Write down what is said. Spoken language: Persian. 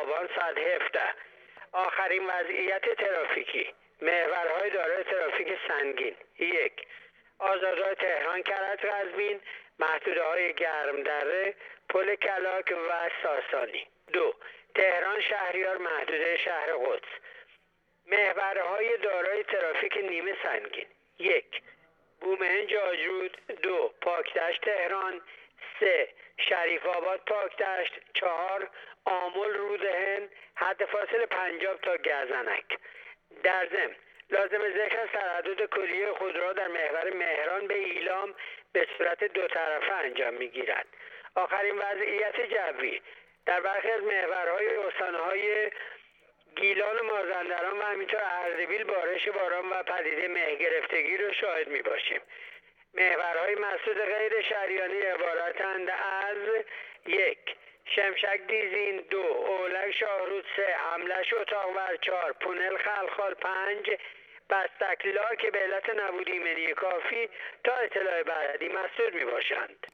آبان ساعت 17. آخرین وضعیت ترافیکی: محورهای دارای ترافیک سنگین: 1. آزادراه تهران کرج قزوین، محدوده‌های گرمدره، پل کلاک و ساسانی. 2. تهران شهریار، محدوده شهر قدس. محورهای دارای ترافیک نیمه سنگین: 1. بومهن جاجرود، 2. پاکدشت تهران، 3. شریف آباد پاکدشت، 4. آمل رودهن، حد فاصل پنجاب تا گزنک. در ضمن لازم ذکر است تردد کلیه خودرو در محور مهران به ایلام به صورت دو طرفه انجام میگیرد. آخرین وضعیت جوی: در برخی از محورهای استانهای گیلان و مازندران و همینطور اردبیل بارش باران و پدیده مه گرفتگی رو شاهد می باشیم. محورهای مسدود غیر شهریانی عبارتند از: 1. شمشک دیزین، 2. اولک شاهرود، 3. املش اتاقور، 4. پونل خلخال، 5. بستکلا که به علت نبود ایمنی کافی تا اطلاع بعدی مسدود می باشند.